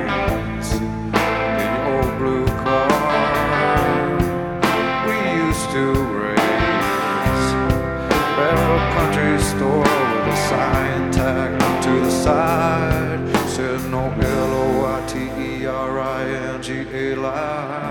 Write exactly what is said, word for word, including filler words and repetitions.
nights in your old blue car. We used to race at a country store with a sign tacked to the side said no L O I T E R I N G A line.